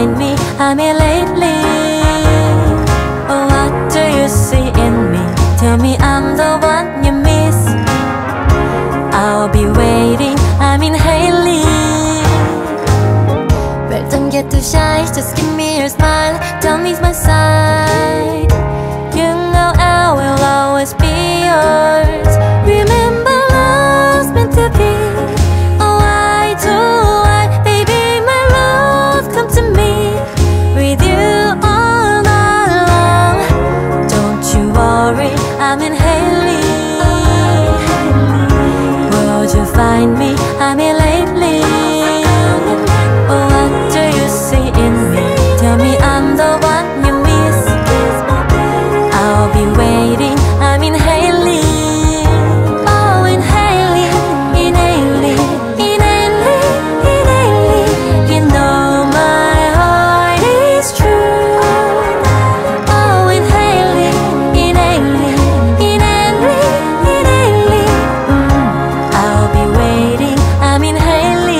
find me? I'm here lately. Oh, what do you see in me? Tell me I'm the one you miss. I'll be waiting, I'm in Haley. Well, don't get too shy, just give me your smile. Tell me's my side. You know I will always be yours. Remember love's meant to be. Oh, I do, baby, my love, come to me. With you all night long. Don't you worry, I'm in Haley. Would you find me? I'm here lately. Oh, what do you see in me? Tell me I'm the one you miss. I'll be waiting, I'm in Haley. Oh, in Haley, in Haley, in Haley, in Haley. You know my heart is true. Oh, in Haley, in Haley, in Haley, in Haley. I'll be waiting, I'm in Haley.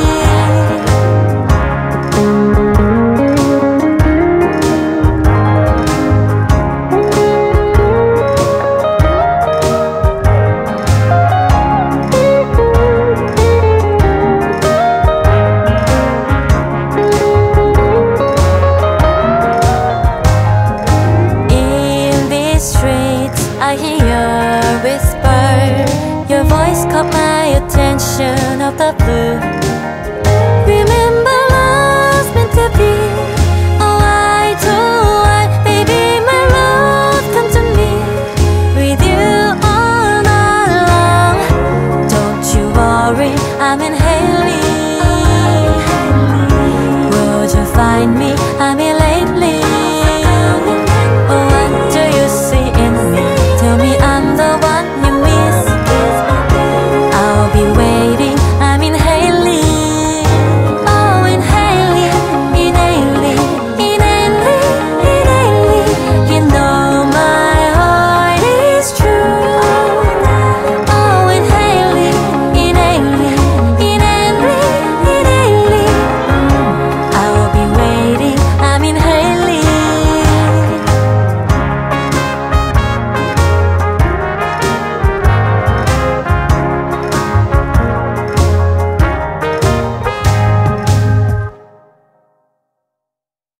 In these streets, I hear your whisper. Your voice caught my attention out the blue.